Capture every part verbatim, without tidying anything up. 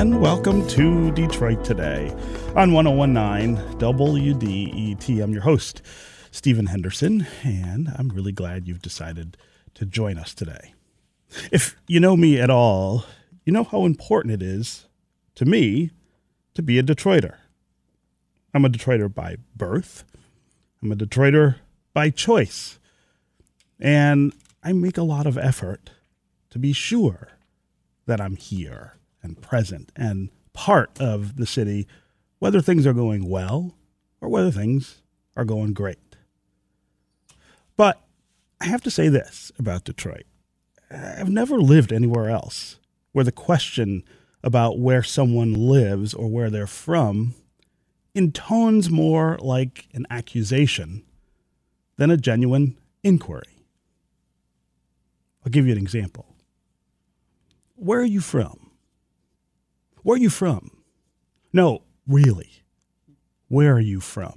and welcome to Detroit Today on one oh one point nine W D E T. I'm your host, Stephen Henderson, and I'm really glad you've decided to join us today. If you know me at all, you know how important it is to me to be a Detroiter. I'm a Detroiter by birth. I'm a Detroiter by choice. And I make a lot of effort to be sure that I'm here and present and part of the city, whether things are going well or whether things are going great. But I have to say this about Detroit. I've never lived anywhere else where the question about where someone lives or where they're from intones more like an accusation than a genuine inquiry. I'll give you an example. Where are you from? Where are you from? No, really. Where are you from?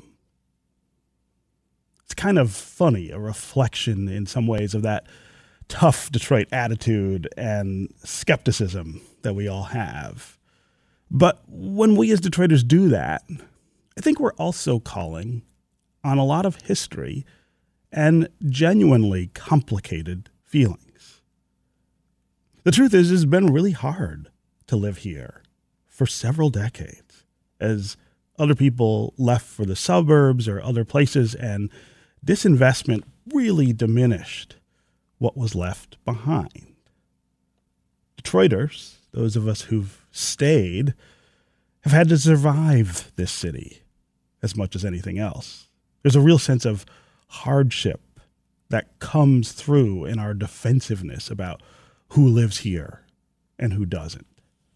It's kind of funny, a reflection in some ways of that tough Detroit attitude and skepticism that we all have. But when we as Detroiters do that, I think we're also calling on a lot of history and genuinely complicated feelings. The truth is, it's been really hard to live here for several decades as other people left for the suburbs or other places, and disinvestment really diminished what was left behind. Detroiters, those of us who've stayed, have had to survive this city as much as anything else. There's a real sense of hardship that comes through in our defensiveness about who lives here and who doesn't.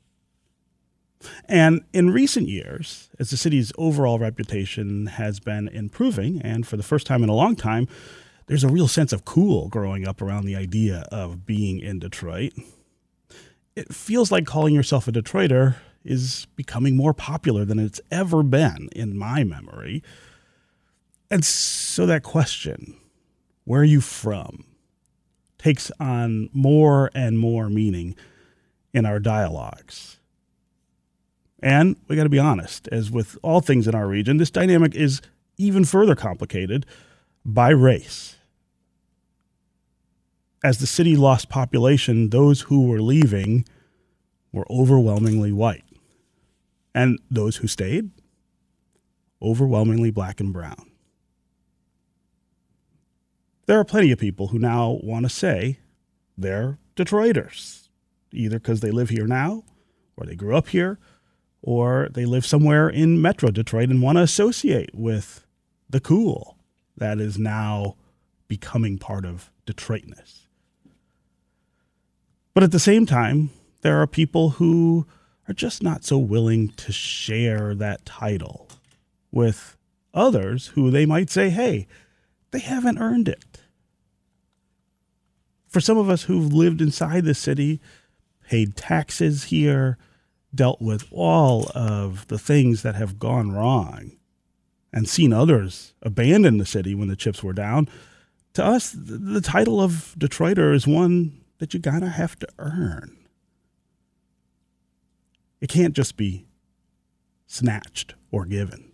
And in recent years, as the city's overall reputation has been improving, and for the first time in a long time, there's a real sense of cool growing up around the idea of being in Detroit. It feels like calling yourself a Detroiter is becoming more popular than it's ever been in my memory. And so that question, where are you from, takes on more and more meaning in our dialogues. And we got to be honest, as with all things in our region, this dynamic is even further complicated by race. As the city lost population, those who were leaving were overwhelmingly white. And those who stayed, overwhelmingly black and brown. There are plenty of people who now want to say they're Detroiters, either because they live here now, or they grew up here, or they live somewhere in Metro Detroit and want to associate with the cool that is now becoming part of Detroitness. But at the same time, there are people who are just not so willing to share that title with others who they might say, hey, they haven't earned it. For some of us who've lived inside the city, paid taxes here, dealt with all of the things that have gone wrong, and seen others abandon the city when the chips were down, to us, the title of Detroiter is one that you gotta have to earn. It can't just be snatched or given.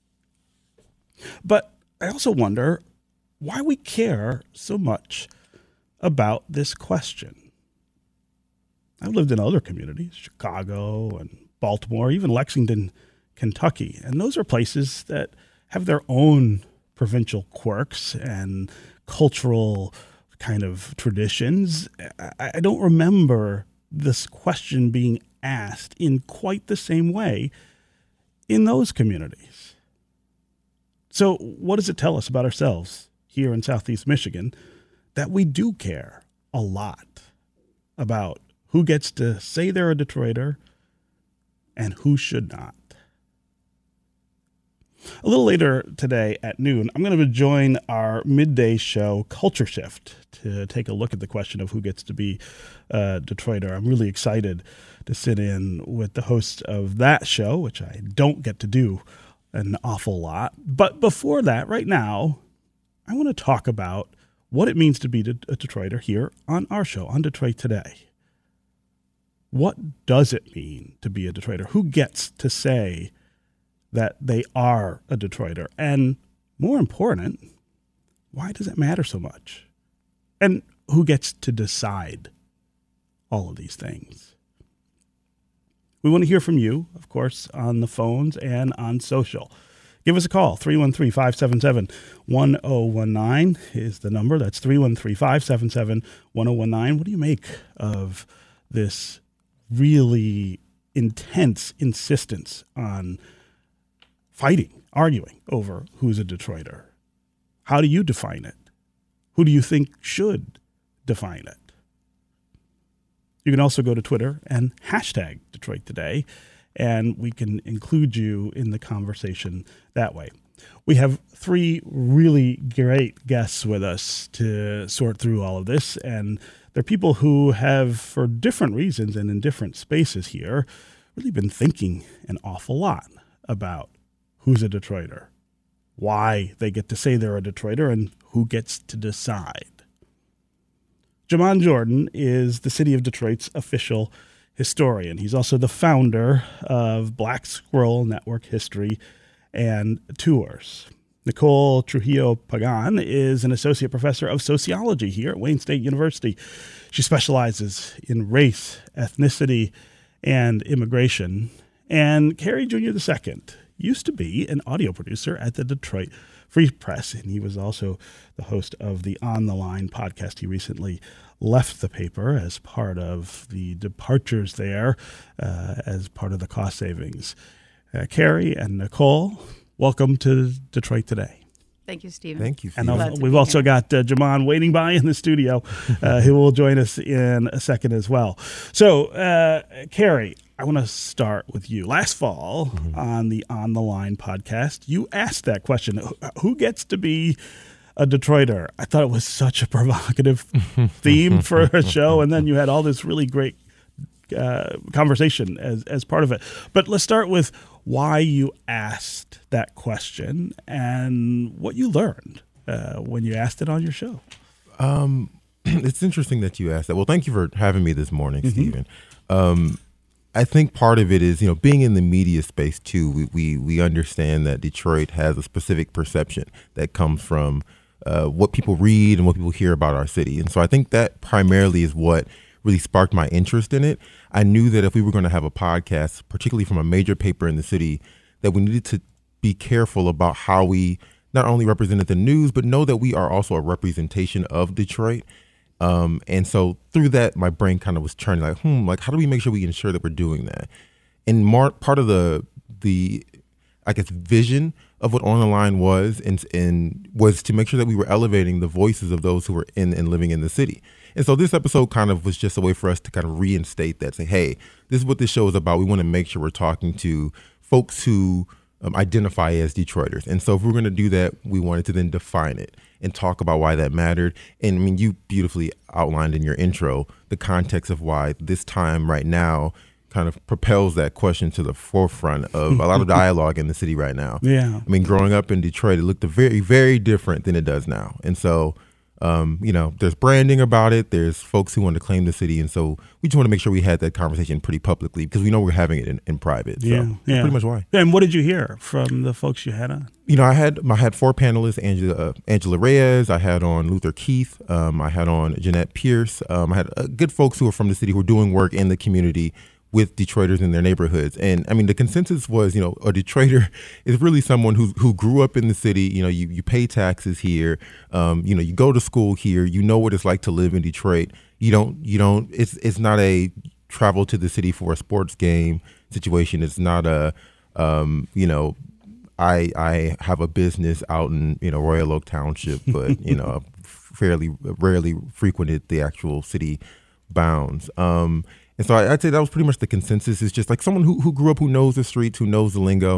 But I also wonder why we care so much about this question. I've lived in other communities, Chicago and Baltimore, even Lexington, Kentucky, and those are places that have their own provincial quirks and cultural kind of traditions. I don't remember this question being asked in quite the same way in those communities. So what does it tell us about ourselves here in Southeast Michigan that we do care a lot about who gets to say they're a Detroiter and who should not? A little later today at noon, I'm going to join our midday show, Culture Shift, to take a look at the question of who gets to be a Detroiter. I'm really excited to sit in with the host of that show, which I don't get to do an awful lot. But before that, right now, I want to talk about what it means to be a Detroiter here on our show, on Detroit Today. what does it mean to be a Detroiter? Who gets to say that they are a Detroiter? And more important, why does it matter so much? And who gets to decide all of these things? We want to hear from you, of course, on the phones and on social. Give us a call. three one three, five seven seven, one zero one nine is the number. That's three one three, five seven seven, one zero one nine. What do you make of this really intense insistence on fighting, arguing over who's a Detroiter? How do you define it? Who do you think should define it? You can also go to Twitter and hashtag Detroit Today, and we can include you in the conversation that way. We have three really great guests with us to sort through all of this, and they're people who have, for different reasons and in different spaces here, really been thinking an awful lot about who's a Detroiter, why they get to say they're a Detroiter, and who gets to decide. Jamon Jordan is the city of Detroit's official historian. He's also the founder of Black Squirrel Network History and Tours. Nicole Trujillo Pagan is an associate professor of sociology here at Wayne State University. She specializes in race, ethnicity, and immigration. And Carey Junior the Second used to be an audio producer at the Detroit Free Press, and he was also the host of the On the Line podcast. He recently left the paper as part of the departures there, uh, as part of the cost savings. Uh, Carey and Nicole, welcome to Detroit Today. Thank you, Stephen. Thank you, Stephen. And uh, we've also here. got uh, Jamon waiting by in the studio, uh, who will join us in a second as well. So, uh, Carey, I want to start with you. Last fall mm-hmm. on the On the Line podcast, you asked that question, who gets to be a Detroiter? I thought it was such a provocative theme for a show, and then you had all this really great uh, conversation as, as part of it. But let's start with why you asked that question and what you learned uh, when you asked it on your show. Um, it's interesting that you asked that. Well, thank you for having me this morning, mm-hmm. Stephen. Um, I think part of it is, you know, being in the media space too, we, we, we understand that Detroit has a specific perception that comes from uh, what people read and what people hear about our city. And so I think that primarily is what really sparked my interest in it. I knew that if we were going to have a podcast, particularly from a major paper in the city, that we needed to be careful about how we not only represented the news, but know that we are also a representation of Detroit. Um, and so through that, my brain kind of was churning like, hmm, like, how do we make sure we ensure that we're doing that? And mar- part of the, the, I guess, vision of what On the Line was and, and was to make sure that we were elevating the voices of those who were in and living in the city. And so this episode kind of was just a way for us to kind of reinstate that, say, hey, this is what this show is about. We want to make sure we're talking to folks who um, identify as Detroiters. And so if we're going to do that, we wanted to then define it and talk about why that mattered. And I mean, you beautifully outlined in your intro the context of why this time right now kind of propels that question to the forefront of a lot of dialogue in the city right now. Yeah. I mean, growing up in Detroit, it looked very, very different than it does now. And so, um, you know, there's branding about it. There's folks who want to claim the city. And so we just want to make sure we had that conversation pretty publicly because we know we're having it in, in private. So yeah, that's yeah. pretty much why. And what did you hear from the folks you had on? You know, I had I had four panelists, Angela uh, Angela Reyes. I had on Luther Keith. Um, I had on Jeanette Pierce. Um, I had uh, good folks who are from the city who are doing work in the community with Detroiters in their neighborhoods. And I mean, the consensus was, you know, a Detroiter is really someone who who grew up in the city. You know, you, you pay taxes here. Um, you know, you go to school here. You know what it's like to live in Detroit. You don't, you don't, it's, it's not a travel to the city for a sports game situation. It's not a, um, you know, I, I have a business out in, you know, Royal Oak Township, but, you know, fairly rarely frequented the actual city bounds. Um, And so I'd say that was pretty much the consensus. It's just like someone who, who grew up, who knows the streets, who knows the lingo.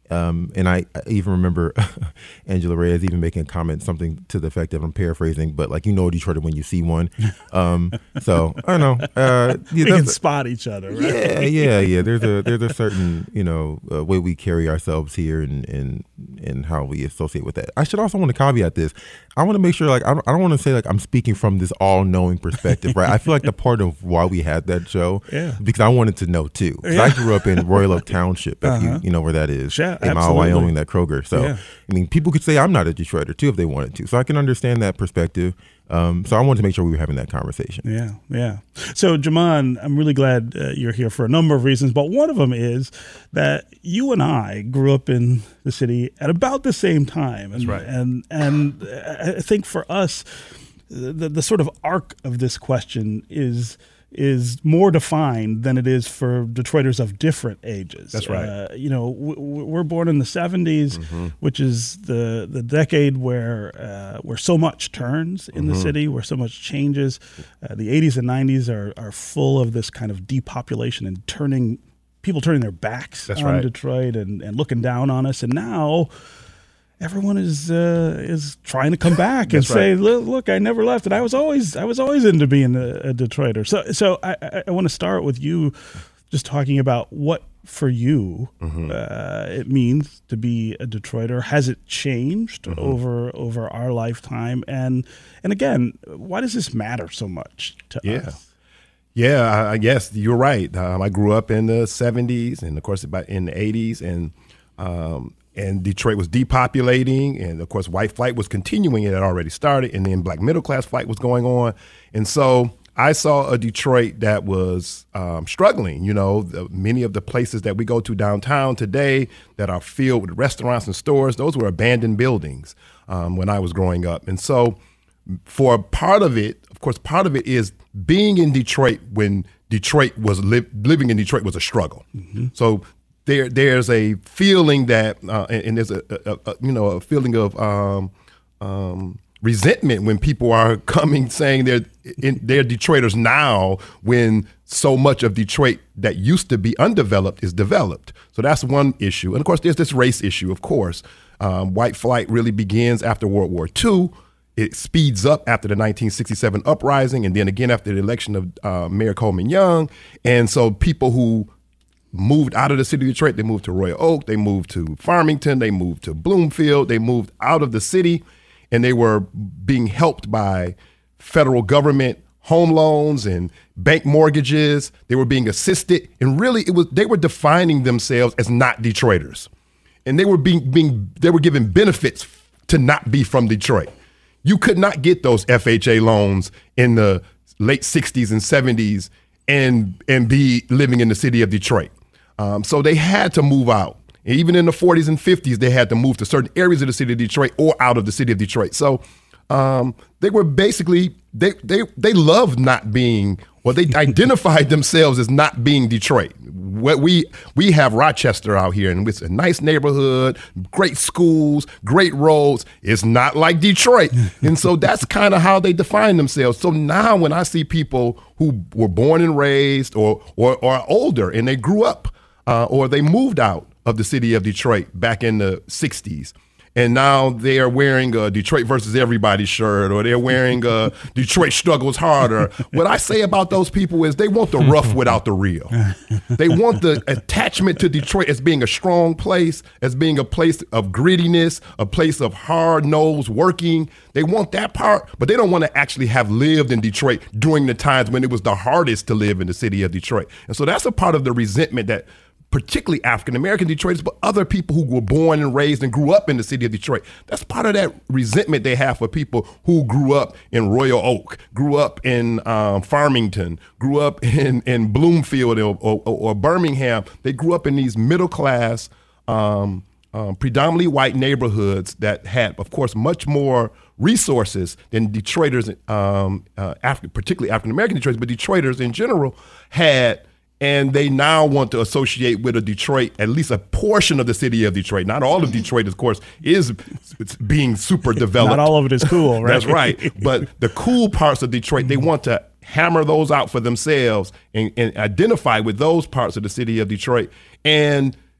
Um, and I, I even remember Angela Reyes even making a comment, something to the effect of, I'm paraphrasing, but like, you know, Detroiter when you see one. Um, so I don't know. Uh, yeah, we can spot each other, right? Yeah, yeah, yeah. There's a there's a certain, you know, uh, way we carry ourselves here and, and and how we associate with that. I should also want to caveat this. I want to make sure, like, I don't, I don't want to say like I'm speaking from this all-knowing perspective, right? I feel like the part of why we had that show, yeah. because I wanted to know too. Yeah. I grew up in Royal Oak Township, if uh-huh. you you know where that is, yeah, Eight Mile, Wyoming, that Kroger. So, yeah. I mean, people could say I'm not a Detroiter too if they wanted to. So I can understand that perspective. Um, so I wanted to make sure we were having that conversation. Yeah, yeah. So, Jamon, I'm really glad uh, you're here for a number of reasons, but one of them is that you and I grew up in the city at about the same time. And, That's right. And and I think for us, the, the sort of arc of this question is is more defined than it is for Detroiters of different ages. That's right. Uh, you know, w- we're born in the seventies, mm-hmm. which is the the decade where uh, where so much turns in mm-hmm. the city, where so much changes. Uh, the eighties and nineties are are full of this kind of depopulation and turning people turning their backs That's on right. Detroit and, and looking down on us. And now everyone is uh, is trying to come back and say, right. look, look, I never left, and I was always I was always into being a, a Detroiter. So, so I, I, I want to start with you, just talking about what for you mm-hmm. uh, it means to be a Detroiter. Has it changed mm-hmm. over over our lifetime? And and again, why does this matter so much to yeah. us? Yeah, I guess you're right. Um, I grew up in the seventies, and of course, about in the eighties, and um, and Detroit was depopulating, and of course, white flight was continuing. It had already started, and then black middle class flight was going on, and so I saw a Detroit that was um, struggling. You know, the, many of the places that we go to downtown today that are filled with restaurants and stores, those were abandoned buildings um, when I was growing up, and so for part of it, of course, part of it is being in Detroit when Detroit was li- living in Detroit was a struggle. Mm-hmm. So there, there's a feeling that, uh, and, and there's a, a, a, you know, a feeling of um, um, resentment when people are coming saying they're in, they're Detroiters now when so much of Detroit that used to be undeveloped is developed. So that's one issue. And of course, there's this race issue. Of course, um, white flight really begins after World War Two. It speeds up after the nineteen sixty-seven uprising, and then again after the election of uh, Mayor Coleman Young. And so people who moved out of the city of Detroit, they moved to Royal Oak, they moved to Farmington, they moved to Bloomfield, they moved out of the city, and they were being helped by federal government home loans and bank mortgages. They were being assisted, and really it was they were defining themselves as not Detroiters. And they were being being they were given benefits to not be from Detroit. You could not get those F H A loans in the late sixties and seventies and and be living in the city of Detroit. Um, so they had to move out. And even in the forties and fifties, they had to move to certain areas of the city of Detroit or out of the city of Detroit. So um, they were basically, they they they loved not being, well, they identified themselves as not being Detroit. What we we have Rochester out here, and it's a nice neighborhood, great schools, great roads. It's not like Detroit. And so that's kind of how they define themselves. So now when I see people who were born and raised or or, or are older and they grew up uh, or they moved out of the city of Detroit back in the sixties, and now they are wearing a Detroit versus everybody shirt, or they're wearing a Detroit struggles harder. What I say about those people is they want the rough without the real. They want the attachment to Detroit as being a strong place, as being a place of grittiness, a place of hard-nosed working. They want that part, but they don't want to actually have lived in Detroit during the times when it was the hardest to live in the city of Detroit. And so that's a part of the resentment that particularly African-American Detroiters, but other people who were born and raised and grew up in the city of Detroit. That's part of that resentment they have for people who grew up in Royal Oak, grew up in um, Farmington, grew up in, in Bloomfield or, or, or Birmingham. They grew up in these middle-class, um, um, predominantly white neighborhoods that had, of course, much more resources than Detroiters, um, uh, Afri- particularly African-American Detroiters, but Detroiters in general had. And they now want to associate with a Detroit, at least a portion of the city of Detroit. Not all of Detroit, of course, is being super developed. Not all of it is cool, right? That's right. But the cool parts of Detroit, they want to hammer those out for themselves and, and identify with those parts of the city of Detroit. And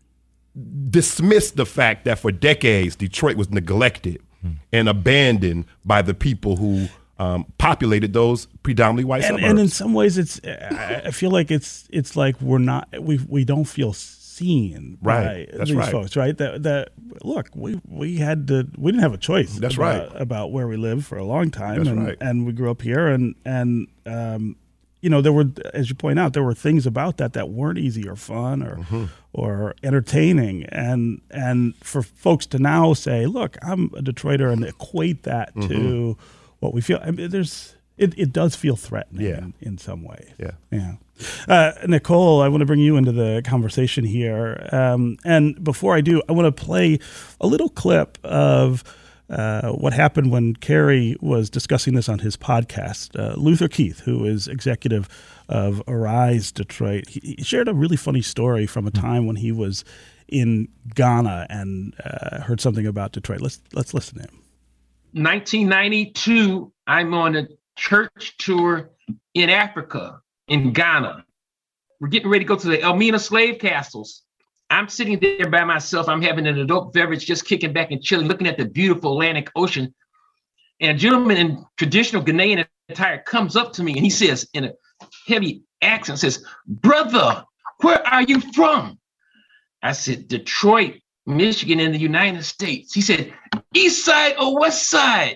dismissed the fact that for decades Detroit was neglected mm. and abandoned by the people who um, populated those predominantly white and, suburbs. And in some ways, it's I feel like it's it's like we're not we we don't feel seen right. by That's these right. folks, right? That that look, we we had to we didn't have a choice. That's about, right. about where we lived for a long time, That's and right. and we grew up here, and and um, you know, there were, as you point out, there were things about that that weren't easy or fun or mm-hmm. or entertaining, and and for folks to now say, look, I'm a Detroiter, and equate that mm-hmm. to what we feel. I mean, there's it, it does feel threatening yeah. in, in some ways. Yeah, yeah. Uh, Nicole, I want to bring you into the conversation here, um, and before I do, I want to play a little clip of Uh, what happened when Kerry was discussing this on his podcast. Uh, Luther Keith, who is executive of Arise Detroit, he, he shared a really funny story from a time when he was in Ghana and uh, heard something about Detroit. Let's let's listen to him. nineteen ninety-two, I'm on a church tour in Africa, in Ghana. We're getting ready to go to the Elmina slave castles. I'm sitting there by myself. I'm having an adult beverage, just kicking back and chilling, looking at the beautiful Atlantic Ocean. And a gentleman in traditional Ghanaian attire comes up to me and he says in a heavy accent, says, "Brother, where are you from?" I said, "Detroit, Michigan in the United States." He said, "East side or west side?"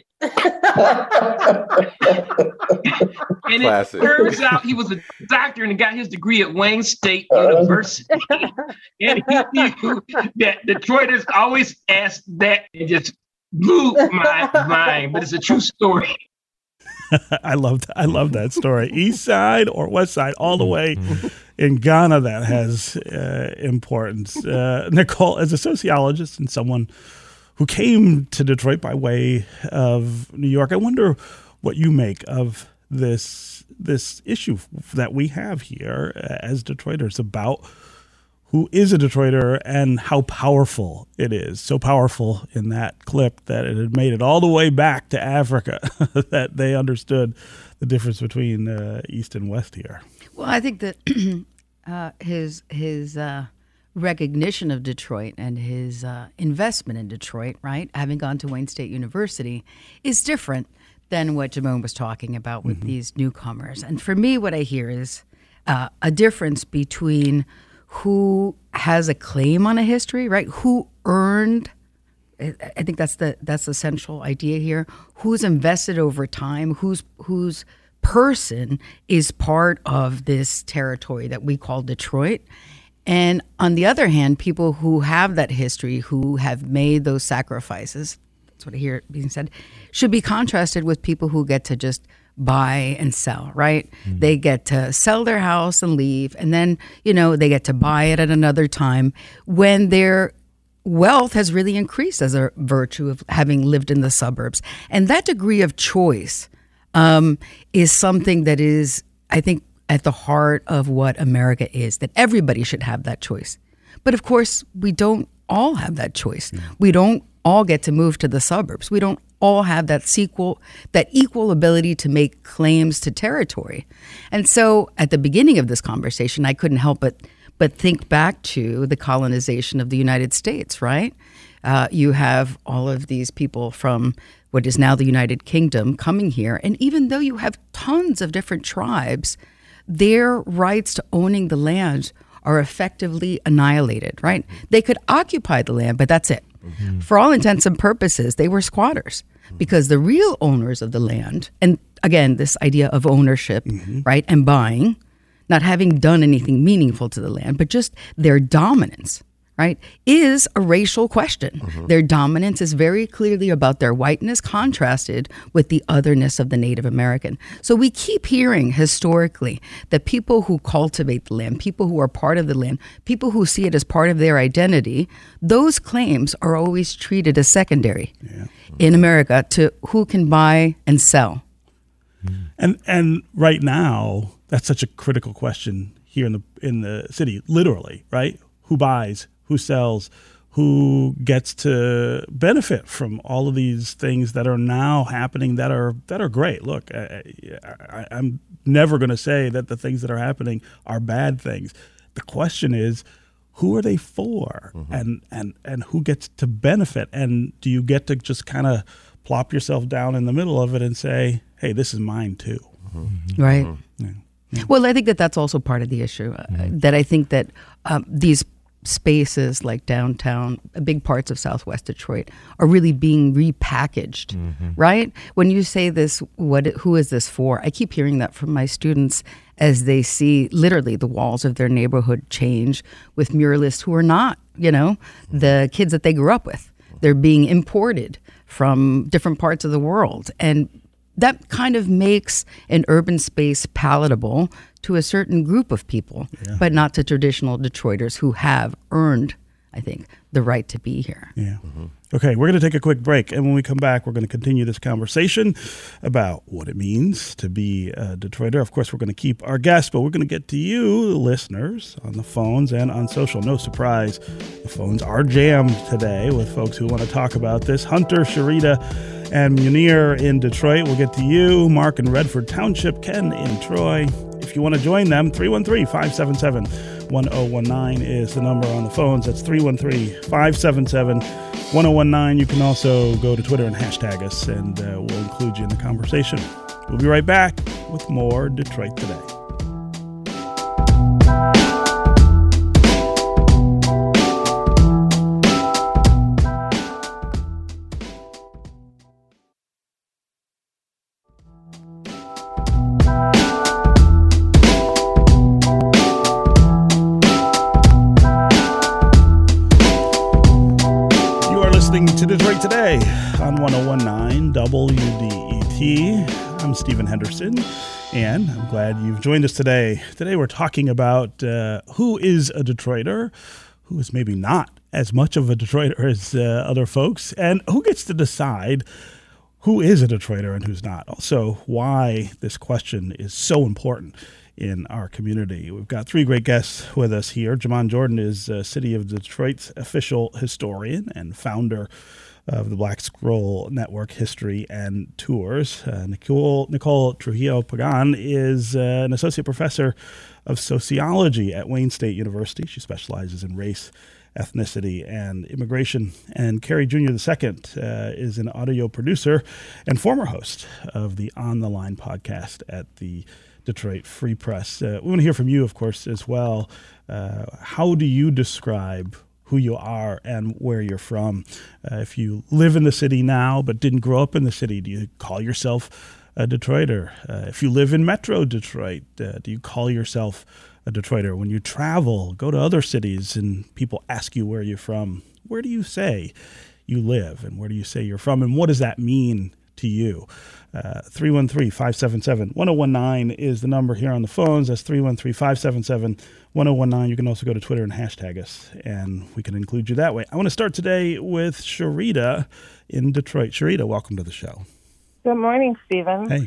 And Classic. It turns out he was a doctor and got his degree at Wayne State University. And he knew that Detroiters always ask that, and just blew my mind. But it's a true story. I love that. I love that story. East side or west side, all the way in Ghana. That has uh, importance. Uh, Nicole, as a sociologist and someone who came to Detroit by way of New York, I wonder what you make of this this issue that we have here as Detroiters about who is a Detroiter and how powerful it is. So powerful in that clip that it had made it all the way back to Africa, that they understood the difference between uh, East and West here. Well, I think that uh, his his uh, recognition of Detroit and his uh, investment in Detroit, right, having gone to Wayne State University, is different than what Jamon was talking about with mm-hmm. these newcomers. And for me, what I hear is uh, a difference between who has a claim on a history, right? Who earned, I think that's the that's the central idea here. Who's invested over time, who's whose person is part of this territory that we call Detroit. And on the other hand, people who have that history, who have made those sacrifices, that's what I hear being said, should be contrasted with people who get to just buy and sell, right? Mm-hmm. They get to sell their house and leave, and then, you know, they get to buy it at another time when their wealth has really increased as a virtue of having lived in the suburbs. And that degree of choice um, is something that is, I think, at the heart of what America is, that everybody should have that choice. But of course, we don't all have that choice. Mm-hmm. We don't all get to move to the suburbs. We don't all have that sequel, that equal ability to make claims to territory. And so at the beginning of this conversation, I couldn't help but but think back to the colonization of the United States, right? Uh, you have all of these people from what is now the United Kingdom coming here. And even though you have tons of different tribes, their rights to owning the land are effectively annihilated, right? They could occupy the land, but that's it. Mm-hmm. For all intents and purposes, they were squatters, because the real owners of the land, and again, this idea of ownership, mm-hmm. right, and buying, not having done anything meaningful to the land, but just their dominance, right, is a racial question. Mm-hmm. Their dominance is very clearly about their whiteness contrasted with the otherness of the Native American. So we keep hearing historically that people who cultivate the land, people who are part of the land, people who see it as part of their identity, those claims are always treated as secondary yeah. in America to who can buy and sell. And and right now, that's such a critical question here in the in the city, literally, right? Who buys? Who sells, who gets to benefit from all of these things that are now happening that are that are great. Look, I, I, I'm never going to say that the things that are happening are bad things. The question is, who are they for, mm-hmm. and, and, and who gets to benefit? And do you get to just kind of plop yourself down in the middle of it and say, hey, this is mine too? Mm-hmm. Right. Yeah. Yeah. Well, I think that that's also part of the issue, uh, mm-hmm. that I think that um, these spaces like downtown, big parts of Southwest Detroit, are really being repackaged, mm-hmm. right? When you say this, what, who is this for? I keep hearing that from my students as they see literally the walls of their neighborhood change with muralists who are not, you know, the kids that they grew up with. They're being imported from different parts of the world. And that kind of makes an urban space palatable to a certain group of people, yeah. but not to traditional Detroiters who have earned, I think, the right to be here. Yeah. Mm-hmm. Okay, we're going to take a quick break. And when we come back, we're going to continue this conversation about what it means to be a Detroiter. Of course, we're going to keep our guests, but we're going to get to you, the listeners, on the phones and on social. No surprise, the phones are jammed today with folks who want to talk about this. Hunter, Sharita, and Munir in Detroit. We'll get to you, Mark in Redford Township, Ken in Troy. If you want to join them, three one three, five seven seven, one oh one nine is the number on the phones. That's three one three, five seven seven, one oh one nine. You can also go to Twitter and hashtag us, and uh, we'll include you in the conversation. We'll be right back with more Detroit Today. To Detroit Today on one oh one nine W D E T. I'm Stephen Henderson, and I'm glad you've joined us today. Today we're talking about uh, who is a Detroiter, who is maybe not as much of a Detroiter as uh, other folks, and who gets to decide who is a Detroiter and who's not. Also, why this question is so important in our community. We've got three great guests with us here. Jamon Jordan is uh, City of Detroit's official historian and founder of the Black Scroll Network History and Tours. Uh, Nicole, Nicole Trujillo Pagan is uh, an associate professor of sociology at Wayne State University. She specializes in race, ethnicity, and immigration. And Carrie Junior the Second uh, is an audio producer and former host of the On the Line podcast at the Detroit Free Press. Uh, we want to hear from you, of course, as well. Uh, how do you describe who you are and where you're from? Uh, if you live in the city now but didn't grow up in the city, do you call yourself a Detroiter? Uh, if you live in Metro Detroit, uh, do you call yourself a Detroiter? When you travel, go to other cities and people ask you where you're from, where do you say you live and where do you say you're from, and what does that mean to you? Uh, three one three, five seven seven, one oh one nine is the number here on the phones. That's three one three, five seven seven, one oh one nine. You can also go to Twitter and hashtag us, and we can include you that way. I want to start today with Sharita in Detroit. Sharita, welcome to the show. Good morning, Stephen. Hey.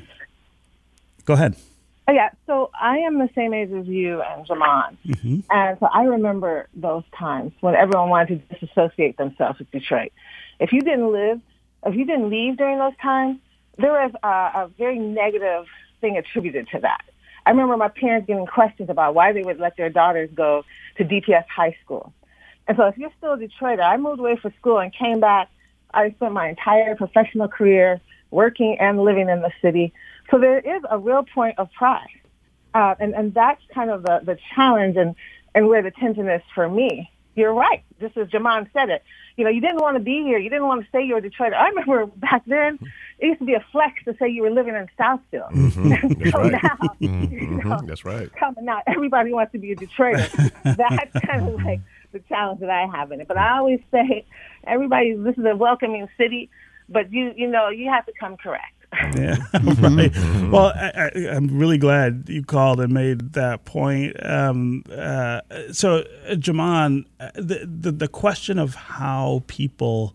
Go ahead. Oh, yeah, so I am the same age as you and Jamon. Mm-hmm. And so I remember those times when everyone wanted to disassociate themselves with Detroit. If you didn't live, if you didn't leave during those times, there was a, a very negative thing attributed to that. I remember my parents getting questions about why they would let their daughters go to D P S high school. And so if you're still a Detroiter, I moved away for school and came back. I spent my entire professional career working and living in the city. So there is a real point of pride. Uh, and, and that's kind of the, the challenge and, and where the tension is for me. You're right. Just as Jamon said it. You know, you didn't want to be here. You didn't want to say you were a Detroiter. I remember back then, it used to be a flex to say you were living in Southfield. Mm-hmm. That's so right. now, Mm-hmm. you know, That's right. Coming out, everybody wants to be a Detroiter. That's kind of like the challenge that I have in it. But I always say, everybody, this is a welcoming city, but you, you know, you have to come correct. Yeah, right. Well, I, I, I'm really glad you called and made that point. Um, uh, so, uh, Jamon, the, the the question of how people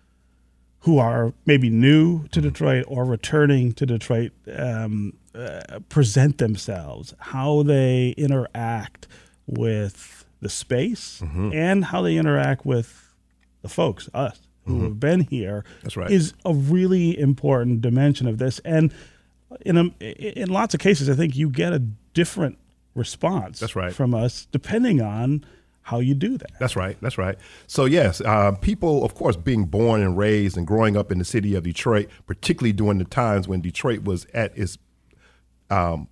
who are maybe new to Detroit or returning to Detroit um, uh, present themselves, how they interact with the space, mm-hmm. and how they interact with the folks, us, who mm-hmm. have been here. That's right. Is a really important dimension of this. And in a, in lots of cases, I think you get a different response That's right. from us depending on how you do that. That's right. That's right. So yes, uh, people, of course, being born and raised and growing up in the city of Detroit, particularly during the times when Detroit was at its um,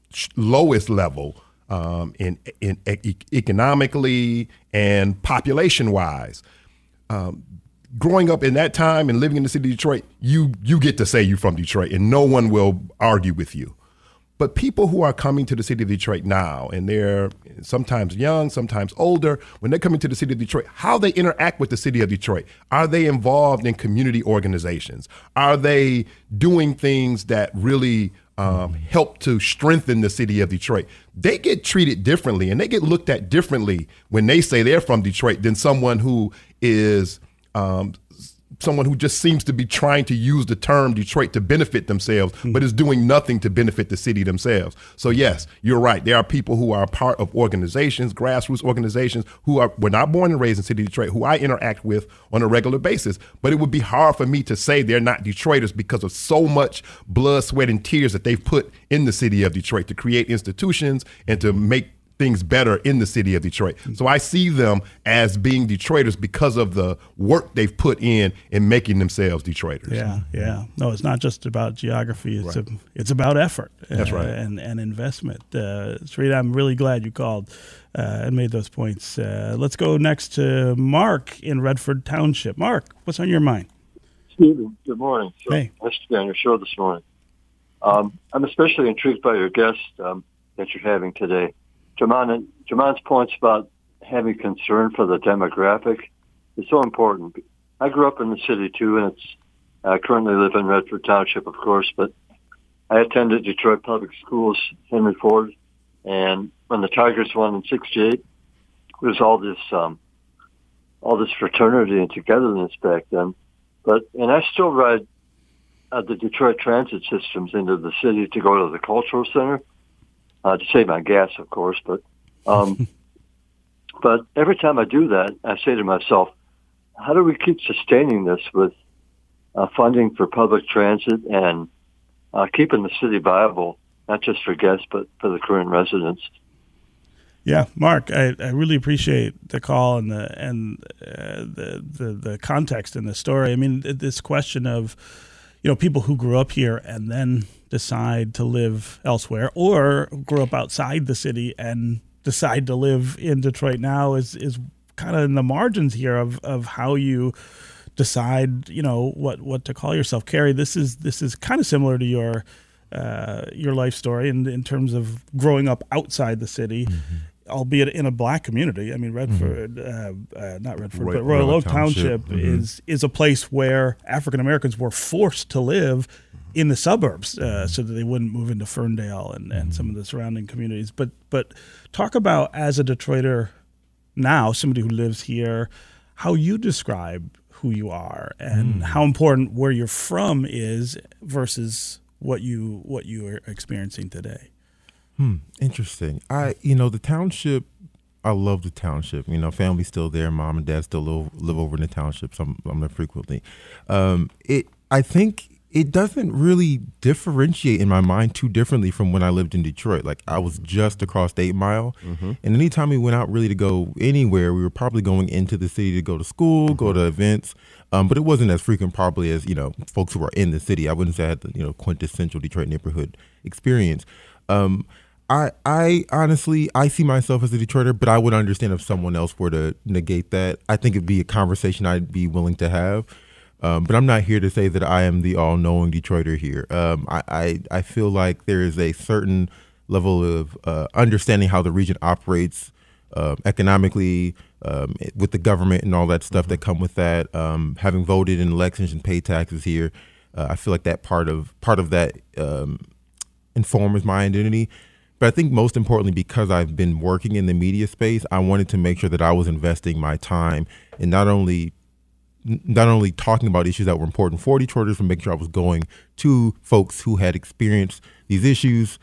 lowest level um, in, in e- economically and population wise. Um, growing up in that time and living in the city of Detroit, you you get to say you're from Detroit, and no one will argue with you. But people who are coming to the city of Detroit now, and they're sometimes young, sometimes older, when they're coming to the city of Detroit, how they interact with the city of Detroit. Are they involved in community organizations? Are they doing things that really um, help to strengthen the city of Detroit? They get treated differently, and they get looked at differently when they say they're from Detroit than someone who is um, someone who just seems to be trying to use the term Detroit to benefit themselves, mm-hmm. but is doing nothing to benefit the city themselves. So yes, you're right. There are people who are part of organizations, grassroots organizations, who are were not born and raised in the city of Detroit, who I interact with on a regular basis. But it would be hard for me to say they're not Detroiters because of so much blood, sweat, and tears that they've put in the city of Detroit to create institutions and to make things better in the city of Detroit. So I see them as being Detroiters because of the work they've put in in making themselves Detroiters. Yeah, yeah. No, it's not just about geography. It's right. a, it's about effort. That's uh, right. And, and investment. Uh, Sarita, I'm really glad you called uh, and made those points. Uh, let's go next to Mark in Redford Township. Mark, what's on your mind? Stephen, good morning. So Hey. Nice to be on your show this morning. Um, I'm especially intrigued by your guest um, that you're having today. Jamon, Jamon's points about having concern for the demographic is so important. I grew up in the city, too, and it's I currently live in Redford Township, of course, but I attended Detroit Public Schools, Henry Ford, and when the Tigers won in sixty-eight, there was all this um, all this fraternity and togetherness back then. But and I still ride uh, the Detroit transit systems into the city to go to the cultural center. Uh, to save my gas, of course, but um, but every time I do that, I say to myself, how do we keep sustaining this with uh, funding for public transit and uh, keeping the city viable, not just for guests, but for the current residents? Yeah, Mark, I, I really appreciate the call and the and uh, the, the the context in the story. I mean, this question of, you know, people who grew up here and then decide to live elsewhere, or grew up outside the city and decide to live in Detroit now is is kind of in the margins here of, of how you decide, you know, what, what to call yourself. Carrie, this is this is kind of similar to your uh, your life story in in terms of growing up outside the city. Mm-hmm. Albeit in a black community. I mean, Redford, mm-hmm. uh, uh, not Redford, Roy, but Royal, Royal Oak Township, Township mm-hmm. is is a place where African Americans were forced to live in the suburbs uh, so that they wouldn't move into Ferndale and, and some of the surrounding communities. But but talk about, as a Detroiter now, somebody who lives here, how you describe who you are and mm. how important where you're from is versus what you what you are experiencing today. Hmm. Interesting. I, you know, the township, I love the township. You know, family's still there. Mom and dad still live, live over in the township, so I'm, I'm there frequently. Um, it, I think it doesn't really differentiate in my mind too differently from when I lived in Detroit. Like, I was just across Eight Mile, mm-hmm. and anytime we went out really to go anywhere, we were probably going into the city to go to school, mm-hmm. go to events. Um, but it wasn't as frequent probably as, you know, folks who are in the city. I wouldn't say I had the, you know, quintessential Detroit neighborhood experience. Um, I, I honestly, I see myself as a Detroiter, but I would understand if someone else were to negate that. I think it'd be a conversation I'd be willing to have. Um, but I'm not here to say that I am the all-knowing Detroiter here. Um, I, I, I feel like there is a certain level of uh, understanding how the region operates uh, economically, um, with the government and all that stuff mm-hmm. that come with that. Um, having voted in elections and paid taxes here, uh, I feel like that part of part of that um, informs my identity. But I think most importantly, because I've been working in the media space, I wanted to make sure that I was investing my time in not only not only talking about issues that were important for Detroiters, but making sure I was going to folks who had experienced these issues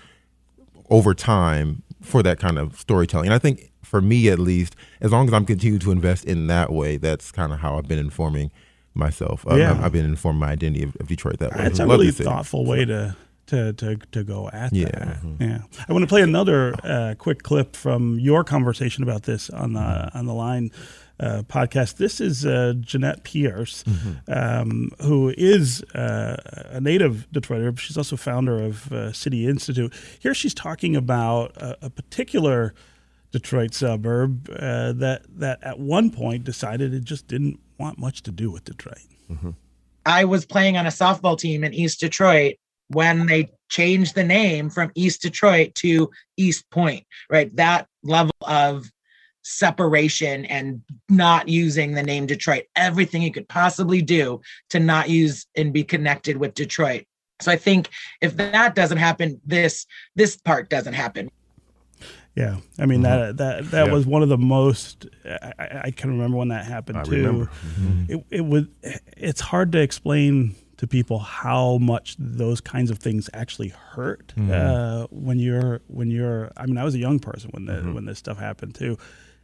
over time for that kind of storytelling. And I think for me, at least, as long as I'm continuing to invest in that way, that's kind of how I've been informing myself. Um, yeah. I've, I've been informing my identity of, of Detroit that way. It's a really thoughtful way to to to, to go at Yeah. that. Yeah. I want to play another uh, quick clip from your conversation about this on the on the line uh, podcast. This is uh, Jeanette Pierce, mm-hmm. um, who is uh, a native Detroiter. She's also founder of uh, City Institute. Here she's talking about a, a particular Detroit suburb uh, that that at one point decided it just didn't want much to do with Detroit. Mm-hmm. I was playing on a softball team in East Detroit when they changed the name from East Detroit to East Point, right? That level of separation and not using the name Detroit, everything you could possibly do to not use and be connected with Detroit. So I think if that doesn't happen, this this part doesn't happen. Yeah, I mean mm-hmm. that that that yeah. was one of the most. I, I can remember when that happened I too. Remember. Mm-hmm. It it was. It's hard to explain to people how much those kinds of things actually hurt mm-hmm. uh, when you're when you're. I mean, I was a young person when the, mm-hmm. when this stuff happened too.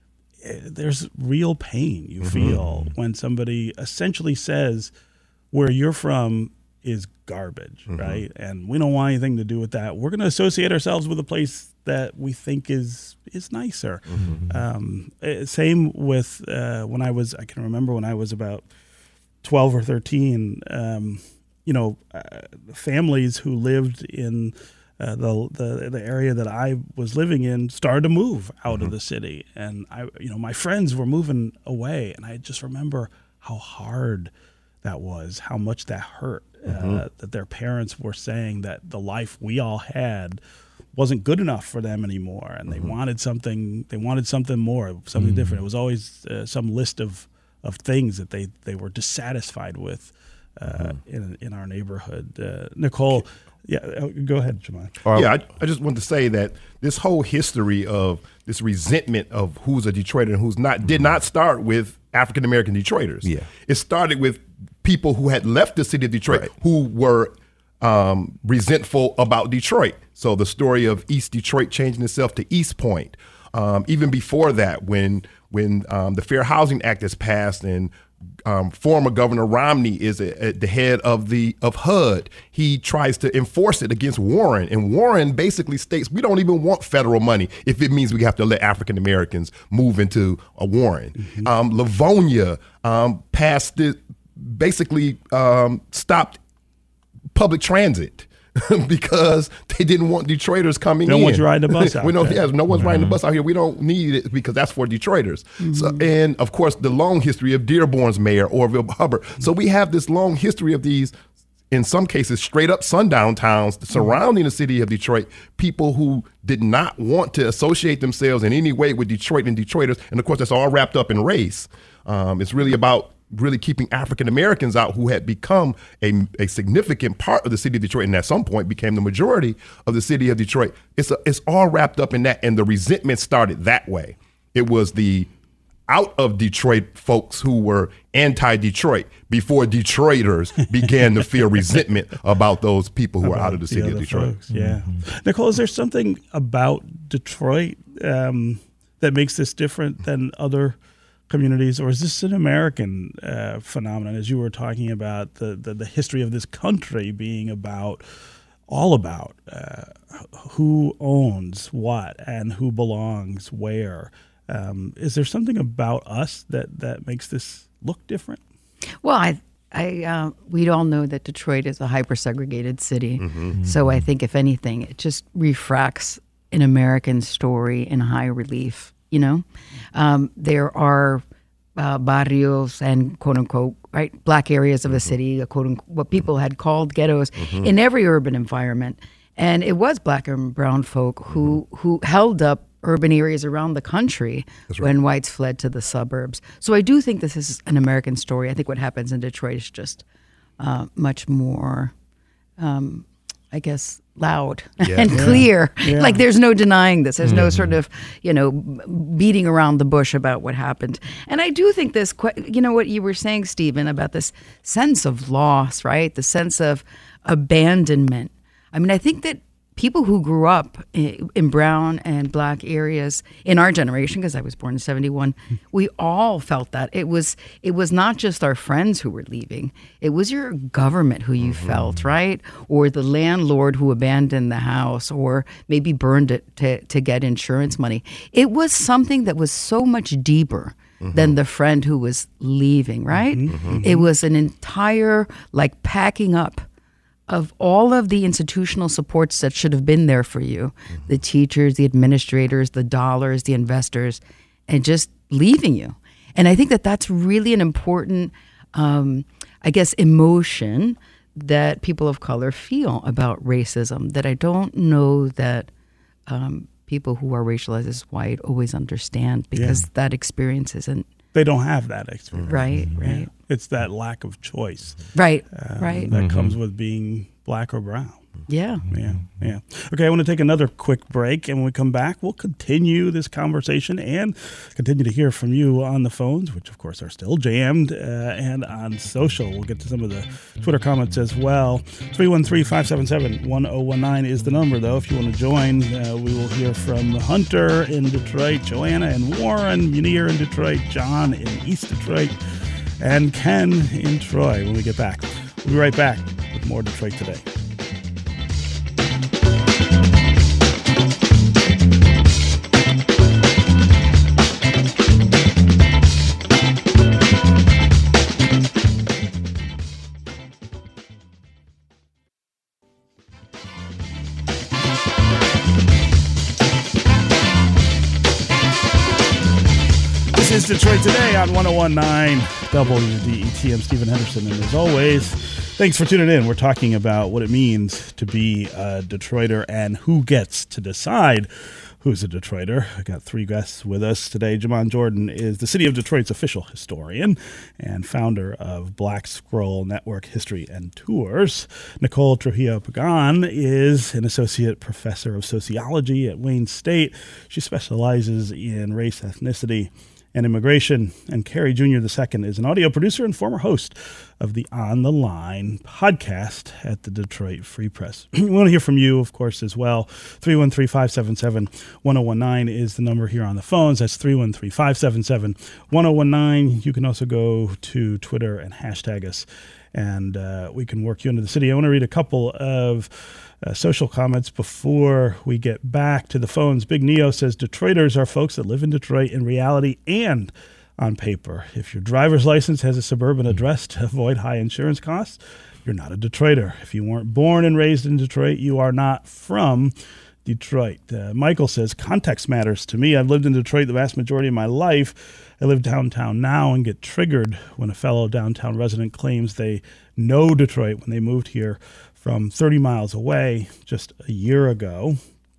There's real pain you mm-hmm. feel when somebody essentially says, "Where you're from is garbage," mm-hmm. right? And we don't want anything to do with that. We're going to associate ourselves with a place that we think is is nicer. Mm-hmm. Um, same with uh, when I was, I can remember when I was about twelve or thirteen, um, you know, uh, families who lived in uh, the, the the area that I was living in started to move out mm-hmm. of the city. And, I, you know, my friends were moving away. And I just remember how hard that was, how much that hurt, mm-hmm. uh, that their parents were saying that the life we all had wasn't good enough for them anymore, and they mm-hmm. wanted something. They wanted something more, something mm-hmm. different. It was always uh, some list of, of things that they, they were dissatisfied with uh, mm-hmm. in in our neighborhood. Uh, Nicole, yeah, go ahead, Jamal. Yeah, I, I just want to say that this whole history of this resentment of who's a Detroiter and who's not did not start with African American Detroiters. Yeah, it started with people who had left the city of Detroit right. who were um, resentful about Detroit. So the story of East Detroit changing itself to East Point. Um, even before that, when when um, the Fair Housing Act is passed and um, former Governor Romney is at the head of the of H U D, he tries to enforce it against Warren. And Warren basically states we don't even want federal money if it means we have to let African Americans move into a Warren. Mm-hmm. Um, Livonia um, passed it, basically um, stopped public transit. Because they didn't want Detroiters coming in. Don't in. want you riding the bus out we don't, there. yes, no one's mm-hmm. riding the bus out here. We don't need it because that's for Detroiters. Mm-hmm. So, and, of course, the long history of Dearborn's mayor, Orville Hubbard. Mm-hmm. So we have this long history of these, in some cases, straight-up sundown towns surrounding the city of Detroit, people who did not want to associate themselves in any way with Detroit and Detroiters. And, of course, that's all wrapped up in race. Um, it's really about really keeping African Americans out who had become a, a significant part of the city of Detroit and at some point became the majority of the city of Detroit. It's a, it's all wrapped up in that, and the resentment started that way. It was the out of Detroit folks who were anti-Detroit before Detroiters began to feel resentment about those people who about were out of the city the of Detroit. Folks, yeah. Mm-hmm. Nicole, is there something about Detroit um, that makes this different than other communities, or is this an American uh, phenomenon, as you were talking about the, the, the history of this country being about all about uh, who owns what and who belongs where? Um, is there something about us that, that makes this look different? Well, I, I, uh, we all know that Detroit is a hyper-segregated city. Mm-hmm. So I think, if anything, it just refracts an American story in high relief. You know, um, there are uh, barrios and quote unquote, right, black areas of the city, quote unquote, what people had called ghettos mm-hmm. in every urban environment. And it was black and brown folk who, mm-hmm. who held up urban areas around the country right. when whites fled to the suburbs. So I do think this is an American story. I think what happens in Detroit is just uh, much more, um, I guess, loud yeah. and yeah. clear. Yeah. Like there's no denying this. There's mm-hmm. no sort of, you know, beating around the bush about what happened. And I do think this, you know, what you were saying, Stephen, about this sense of loss, right? The sense of abandonment. I mean, I think that people who grew up in, in brown and black areas in our generation, because I was born in seventy-one, we all felt that. It was it was not just our friends who were leaving. It was your government who you mm-hmm. felt, right? Or the landlord who abandoned the house or maybe burned it to, to get insurance money. It was something that was so much deeper mm-hmm. than the friend who was leaving, right? Mm-hmm. It was an entire, like, packing up of all of the institutional supports that should have been there for you, mm-hmm. the teachers, the administrators, the dollars, the investors, and just leaving you. And I think that that's really an important, um, I guess, emotion that people of color feel about racism that I don't know that um, people who are racialized as white always understand, because yeah. that experience isn't. They don't have that experience. Right, right. Yeah. It's that lack of choice. Right, um, right. That mm-hmm. comes with being black or brown. Yeah. Yeah, yeah. Okay, I want to take another quick break, and when we come back, we'll continue this conversation and continue to hear from you on the phones, which, of course, are still jammed, uh, and on social. We'll get to some of the Twitter comments as well. three one three, five seven seven, one oh one nine is the number, though. If you want to join, uh, we will hear from Hunter in Detroit, Joanna in Warren, Munir in Detroit, John in East Detroit, and Ken in Troy when we get back. We'll be right back with more Detroit Today. This is Detroit Today on one oh one point nine W D E T. I'm Stephen Henderson, and as always, thanks for tuning in. We're talking about what it means to be a Detroiter and who gets to decide who's a Detroiter. I got three guests with us today. Jamon Jordan is the City of Detroit's official historian and founder of Black Scroll Network History and Tours. Nicole Trujillo-Pagan is an associate professor of sociology at Wayne State. She specializes in race, ethnicity, and immigration. And Carrie Junior the Second is an audio producer and former host of the On the Line podcast at the Detroit Free Press. We want to hear from you, of course, as well. three one three, five seven seven, one oh one nine is the number here on the phones. That's three one three, five seven seven, one oh one nine. You can also go to Twitter and hashtag us, and uh, we can work you into the city. I want to read a couple of Uh, social comments before we get back to the phones. Big Neo says, Detroiters are folks that live in Detroit in reality and on paper. If your driver's license has a suburban address to avoid high insurance costs, you're not a Detroiter. If you weren't born and raised in Detroit, you are not from Detroit. Uh, Michael says, context matters to me. I've lived in Detroit the vast majority of my life. I live downtown now and get triggered when a fellow downtown resident claims they know Detroit when they moved here from thirty miles away just a year ago.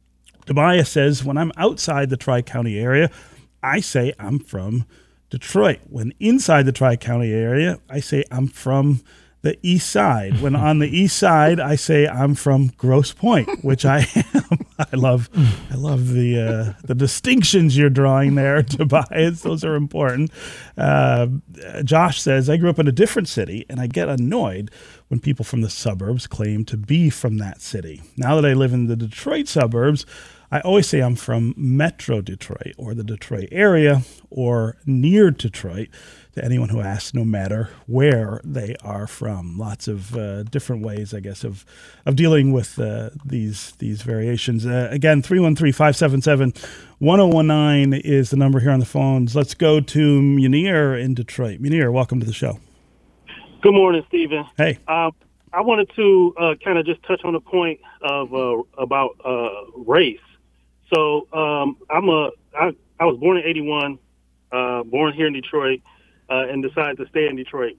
Tobias says, when I'm outside the Tri-County area, I say I'm from Detroit. When inside the Tri-County area, I say I'm from the east side. When on the east side, I say I'm from Grosse Pointe, which I am. I love I love the uh, the distinctions you're drawing there, Tobias. Those are important. Uh, Josh says, I grew up in a different city, and I get annoyed when people from the suburbs claim to be from that city. Now that I live in the Detroit suburbs, I always say I'm from Metro Detroit or the Detroit area or near Detroit to anyone who asks, no matter where they are from. Lots of uh, different ways, I guess, of of dealing with uh, these these variations. Uh, again, three one three, five seven seven, one oh one nine is the number here on the phones. Let's go to Munir in Detroit. Munir, welcome to the show. Good morning, Stephen. Hey. Um, I wanted to uh, kind of just touch on the point of uh, about uh, race. So um, I'm a I, I was born in eighty-one, uh, born here in Detroit, uh, and decided to stay in Detroit.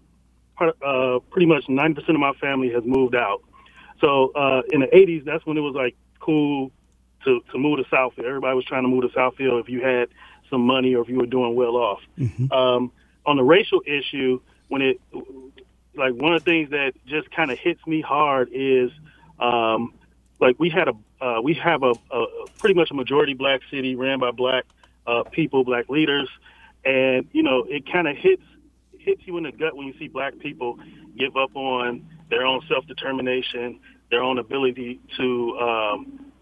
Uh, pretty much ninety percent of my family has moved out. So uh, in the eighties, that's when it was like cool to, to move to Southfield. Everybody was trying to move to Southfield if you had some money or if you were doing well off. Mm-hmm. Um, on the racial issue, when it like one of the things that just kind of hits me hard is um, like we had a uh, we have a, a pretty much a majority black city ran by black uh, people, black leaders, and you know it kind of hits hits you in the gut when you see black people give up on their own self-determination, their own ability to um,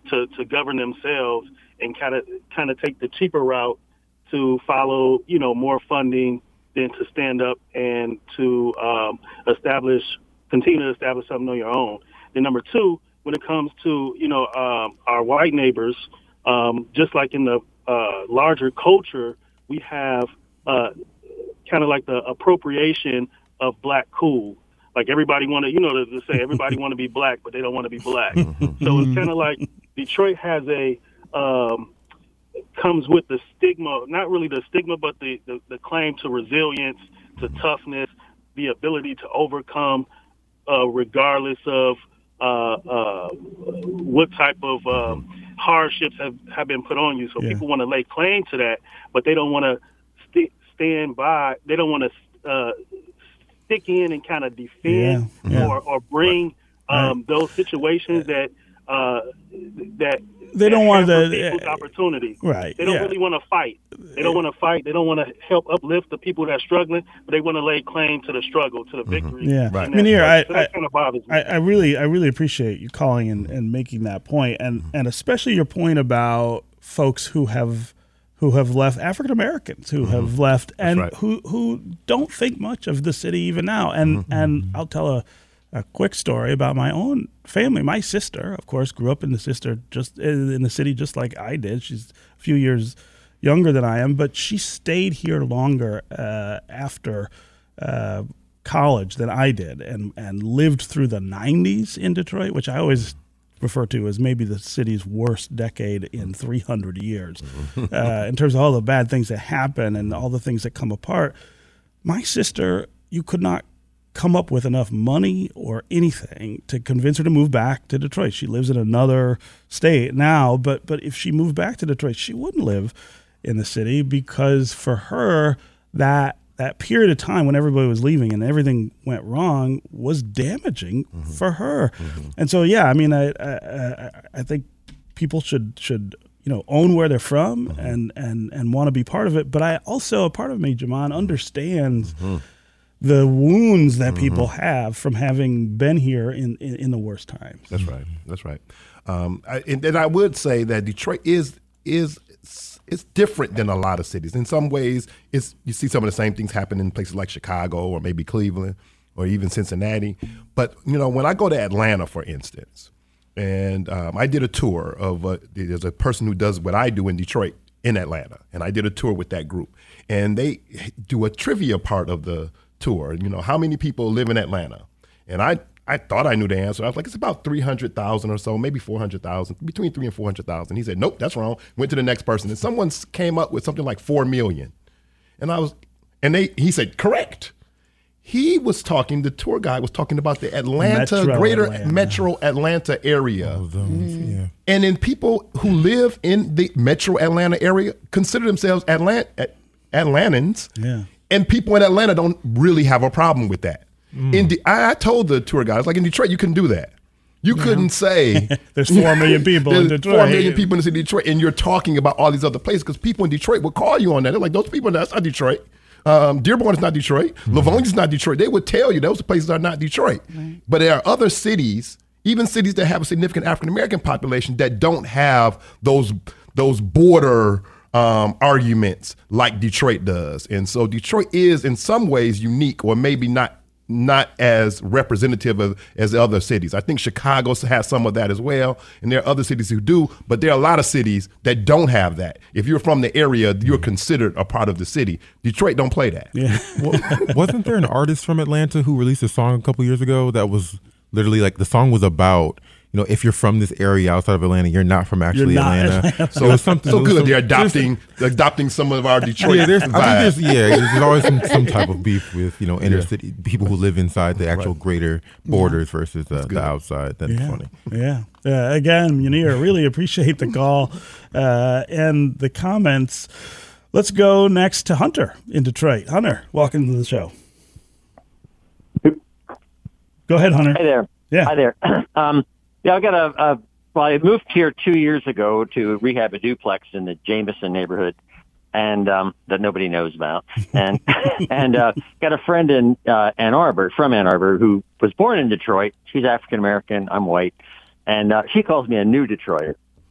to, to govern themselves and kind of kind of take the cheaper route to follow, you know, more funding than to stand up and to um, establish, continue to establish something on your own. Then number two, when it comes to, you know, um, our white neighbors, um, just like in the uh, larger culture, we have uh, kind of like the appropriation of black cool. Like everybody want to, you know, to, to say everybody want to be black, but they don't want to be black. So it's kind of like Detroit has a, um, comes with the stigma, not really the stigma, but the, the, the claim to resilience, to toughness, the ability to overcome uh, regardless of uh, uh, what type of um, hardships have, have been put on you. So yeah. people want to lay claim to that, but they don't want to st- stand by. They don't want to uh, stick in and kind of defend yeah. Yeah. or, or bring right. um, those situations that uh, that they don't want the people's opportunity. Right. They don't yeah. really want to fight. They don't want to fight. They don't want to help uplift the people that are struggling, but they want to lay claim to the struggle, to the victory. Mm-hmm. Yeah. Right. Munir, I, so that kind of bothers me. I, I really, I really appreciate you calling and, and making that point, and and especially your point about folks who have who have left, African Americans who mm-hmm. have left, and right. who who don't think much of the city even now. And mm-hmm. and I'll tell a. A quick story about my own family. My sister, of course, grew up in the sister just in the city, just like I did. She's a few years younger than I am, but she stayed here longer uh, after uh, college than I did, and and lived through the nineties in Detroit, which I always refer to as maybe the city's worst decade in three hundred years, uh, in terms of all the bad things that happen and all the things that come apart. My sister, you could not come up with enough money or anything to convince her to move back to Detroit. She lives in another state now, but but if she moved back to Detroit, she wouldn't live in the city, because for her, that that period of time when everybody was leaving and everything went wrong was damaging mm-hmm. for her. Mm-hmm. And so, yeah, I mean, I, I I think people should should you know own where they're from mm-hmm. and and and want to be part of it. But I also, a part of me, Jamon, understands mm-hmm. the wounds that mm-hmm. people have from having been here in, in, in the worst times. That's right. That's right. Um, I, and, and I would say that Detroit is is it's different than a lot of cities. In some ways, it's you see some of the same things happen in places like Chicago or maybe Cleveland or even Cincinnati. But you know, when I go to Atlanta, for instance, and um, I did a tour of a, there's a person who does what I do in Detroit in Atlanta, and I did a tour with that group, and they do a trivia part of the tour. You know, how many people live in Atlanta? And I, I thought I knew the answer. I was like, it's about three hundred thousand or so, maybe four hundred thousand, between three and four hundred thousand. He said, nope, that's wrong. Went to the next person, and someone came up with something like four million. And I was, and they, he said, correct. He was talking, the tour guide was talking about the Atlanta, Metro greater Atlanta. Metro Atlanta area. Oh, those, mm. yeah. And then people who live in the Metro Atlanta area consider themselves Atlant- Atlantans. Yeah. And people in Atlanta don't really have a problem with that. Mm. In De- I, I told the tour guys, like in Detroit, you couldn't do that. You yeah. couldn't say there's four million people in Detroit. Four million people in the city of Detroit, and you're talking about all these other places because people in Detroit will call you on that. They're like, those people, that's not Detroit. Um, Dearborn is not Detroit. Mm-hmm. Livonia is not Detroit. They would tell you those places are not Detroit. Right. But there are other cities, even cities that have a significant African American population, that don't have those those border Um, arguments like Detroit does. And so Detroit is in some ways unique, or maybe not not as representative of, as the other cities. I think Chicago has some of that as well, and there are other cities who do, but there are a lot of cities that don't have that. If you're from the area, you're considered a part of the city. Detroit don't play that. Yeah. Well, wasn't there an artist from Atlanta who released a song a couple years ago that was literally like, the song was about, you know, if you're from this area outside of Atlanta, you're not from actually not Atlanta. Atlanta. So it's something so good. Some, they're adopting adopting some of our Detroit yeah, there's, vibes. I think there's, yeah, there's always some, some type of beef with, you know, inner yeah. city people who live inside the actual right. greater borders yeah. versus the, the outside. That's yeah. funny. Yeah. Uh, again, Munir, really appreciate the call uh, and the comments. Let's go next to Hunter in Detroit. Hunter, welcome to the show. Go ahead, Hunter. Hi there. Yeah. Hi there. um, Yeah, I got a, a. Well, I moved here two years ago to rehab a duplex in the Jameson neighborhood, and um, that nobody knows about. And and uh, got a friend in uh, Ann Arbor, from Ann Arbor, who was born in Detroit. She's African American. I'm white, and uh, she calls me a new Detroiter.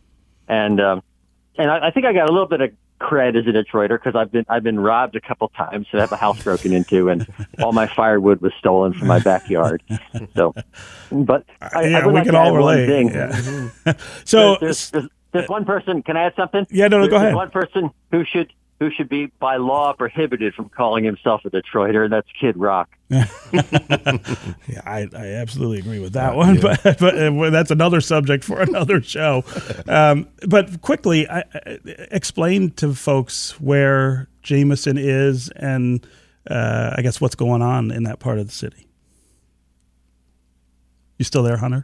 and um, and I, I think I got a little bit of cred as a Detroiter because I've been I've been robbed a couple times. So I have a house broken into, and all my firewood was stolen from my backyard. So, but I, yeah, I would we like can to all add one relate. thing. Yeah. so there's, there's, there's, there's one person. Can I add something? Yeah, no, no, there's, go ahead. There's one person who should who should be by law prohibited from calling himself a Detroiter, and that's Kid Rock. yeah, I, I absolutely agree with that uh, one, yeah. but but uh, that's another subject for another show. Um, but quickly, I, I, explain to folks where Jameson is, and uh, I guess what's going on in that part of the city. You still there, Hunter?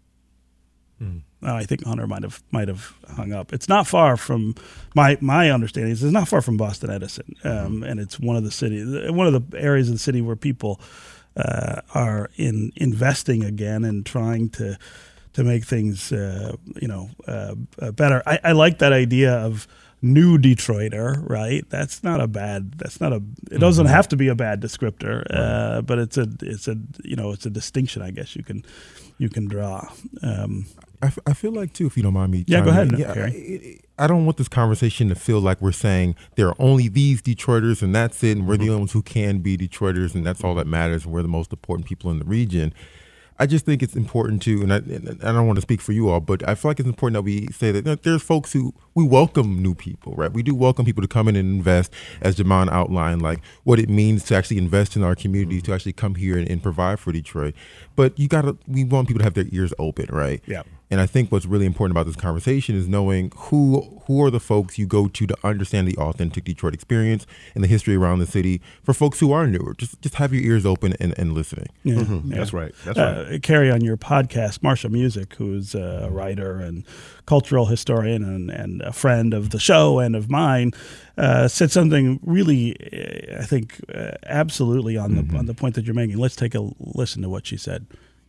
Hmm. Oh, I think Hunter might have might have hung up. It's not far from my my understanding is it's not far from Boston Edison, um, mm-hmm. and it's one of the city one of the areas of the city where people uh, are in investing again and trying to to make things uh, you know uh, uh, better. I, I like that idea of new Detroiter, right? That's not a bad. That's not a. It doesn't mm-hmm. have to be a bad descriptor, right. uh, but it's a it's a you know it's a distinction. I guess you can you can draw. Um, I, f- I feel like, too, if you don't mind me. Yeah, go ahead. In, yeah, I, I don't want this conversation to feel like we're saying there are only these Detroiters and that's it, and we're mm-hmm. the only ones who can be Detroiters, and that's all that matters, and we're the most important people in the region. I just think it's important to, and I, and I don't want to speak for you all, but I feel like it's important that we say that you know, there's folks who, we welcome new people, right? We do welcome people to come in and invest, as Jamon outlined, like what it means to actually invest in our community, to actually come here and, and provide for Detroit. But you gotta, we want people to have their ears open, right? Yeah. And I think what's really important about this conversation is knowing who who are the folks you go to to understand the authentic Detroit experience and the history around the city. For folks who are newer, just just have your ears open and, and listening. Yeah, mm-hmm. yeah. That's right. That's uh, right. Carrie, on your podcast, Marsha Music, who's a writer and cultural historian and, and a friend of the show and of mine, uh, said something really, I think, uh, absolutely on the mm-hmm. on the point that you're making. Let's take a listen to what she said.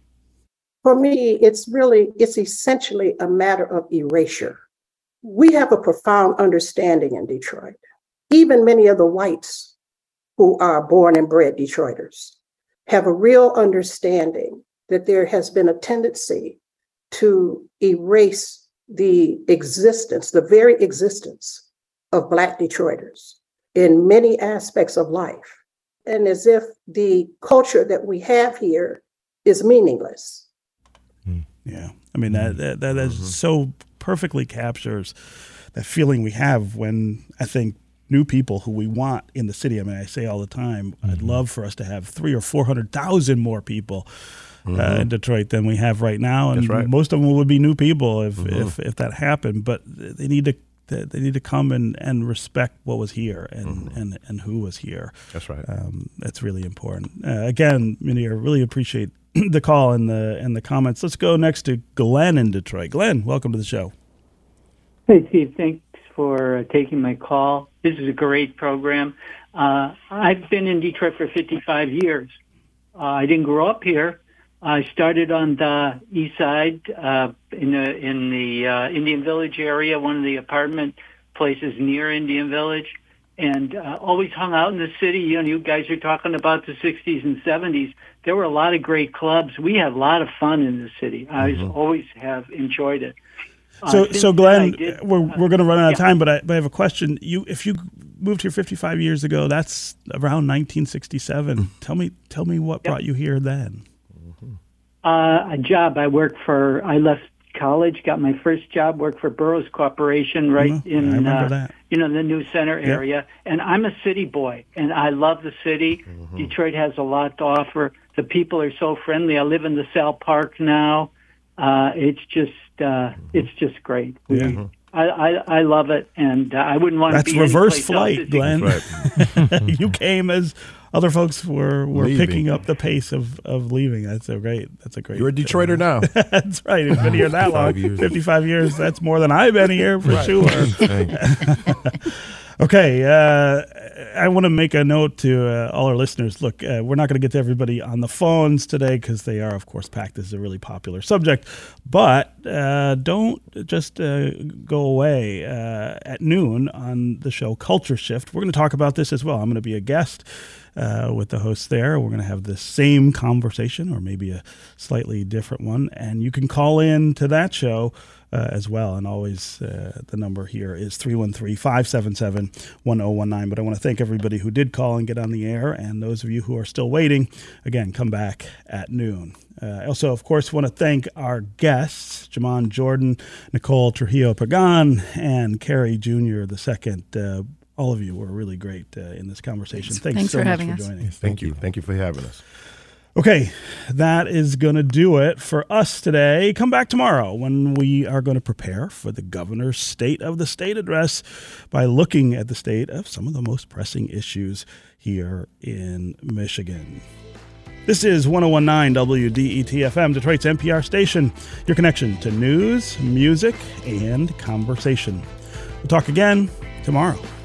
For me, it's really, it's essentially a matter of erasure. We have a profound understanding in Detroit. Even many of the whites who are born and bred Detroiters have a real understanding that there has been a tendency to erase the existence, the very existence of Black Detroiters in many aspects of life. And as if the culture that we have here is meaningless. Yeah, I mean that that, that mm-hmm. is so perfectly captures that feeling we have when I think new people who we want in the city. I mean, I say all the time, mm-hmm. I'd love for us to have three or four hundred thousand more people mm-hmm. uh, in Detroit than we have right now, and right. most of them would be new people if mm-hmm. if if that happened. But they need to they need to come and, and respect what was here and, mm-hmm. and, and who was here. That's right. Um, that's really important. Uh, again, Munir, I really appreciate the call and the and the comments. Let's go next to Glenn in Detroit. Glenn, welcome to the show. Hey, Steve. Thanks for uh, taking my call. This is a great program. Uh, I've been in Detroit for fifty-five years. Uh, I didn't grow up here. I started on the east side uh, in the in the uh, Indian Village area, one of the apartment places near Indian Village, and uh, always hung out in the city. You know, you guys are talking about the sixties and seventies. There were a lot of great clubs. We had a lot of fun in the city. I mm-hmm. always have enjoyed it. So, uh, so Glenn, did, we're we're going to run out of yeah. time, but I, but I have a question. You, if you moved here fifty-five years ago, that's around nineteen sixty-seven. tell me, tell me what yep. brought you here then. Uh, a job. I worked for. I left college, got my first job, worked for Burroughs Corporation, right mm-hmm. in uh, you know the New Center area. Yep. And I'm a city boy, and I love the city. Mm-hmm. Detroit has a lot to offer. The people are so friendly. I live in the Sal Park now. Uh, it's just, uh, mm-hmm. it's just great. We, yeah. I, I, I love it, and uh, I wouldn't want to be. That's reverse flight, Glenn. Right. You came as other folks were, were picking up the pace of, of leaving. That's a great. That's a great. You're a Detroiter now. That's right. You've been here that long. Years. fifty-five years. That's more than I've been here for right. sure. Okay, uh, I want to make a note to uh, all our listeners. Look, uh, we're not going to get to everybody on the phones today because they are, of course, packed. This is a really popular subject. But uh, don't just uh, go away uh, at noon on the show Culture Shift. We're going to talk about this as well. I'm going to be a guest uh, with the hosts there. We're going to have the same conversation or maybe a slightly different one. And you can call in to that show uh, as well. And always uh, the number here is three one three, five seven seven, one zero one nine. But I want to thank everybody who did call and get on the air, and those of you who are still waiting, again, come back at noon. Uh, I also, of course, want to thank our guests, Jamon Jordan, Nicole Trujillo Pagan, and Carrie Junior the second. Uh, all of you were really great uh, in this conversation. Thanks, Thanks so for much having for us. joining. Yes, thank you. Thank you for having us. Okay, that is going to do it for us today. Come back tomorrow when we are going to prepare for the governor's State of the State address by looking at the state of some of the most pressing issues here in Michigan. This is one oh one point nine W D E T F M, Detroit's N P R station, your connection to news, music, and conversation. We'll talk again tomorrow.